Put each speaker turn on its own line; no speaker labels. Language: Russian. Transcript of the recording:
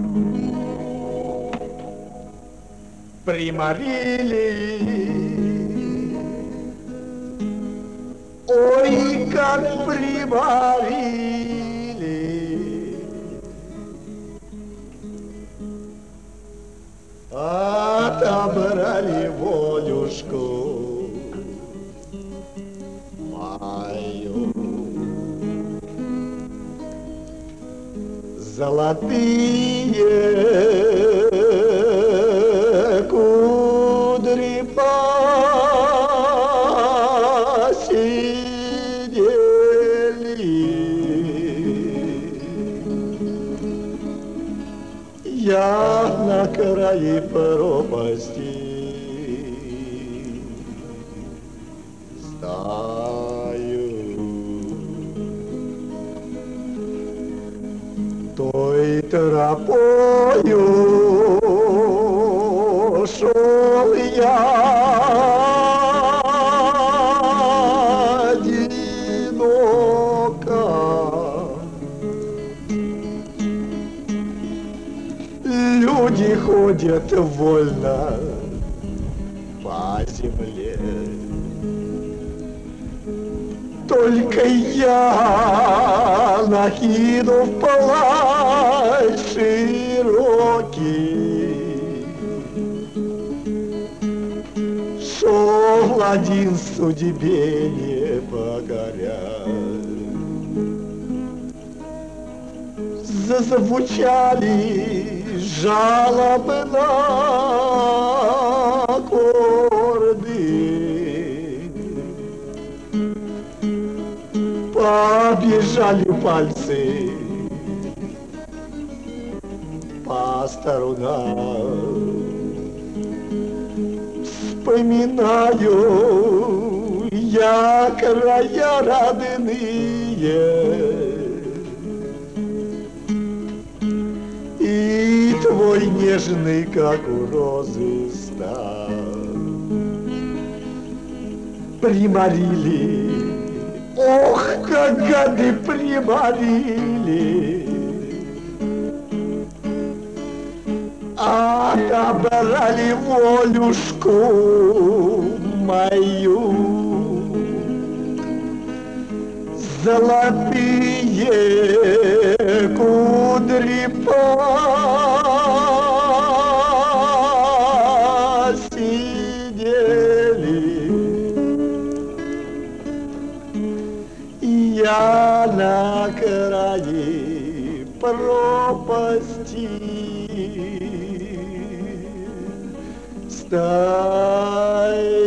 Приморили, ой, как приморили, отобрали волюшку мою. Золотые кудри посидели, я на крае пропасти стою. Той тропою шел я одиноко, люди ходят вольно по земле, только я, накинув плащ широкий, шел один судьбе не покорясь. Зазвучали жалобы на аккорды, побежали пальцы по струнам. Вспоминаю я края родные и твой нежный, как у розы, стан. Приморили, ох, как гады приморили, отобрали волюшку мою. Золотые кудри посидели, я на крае пропасти стою.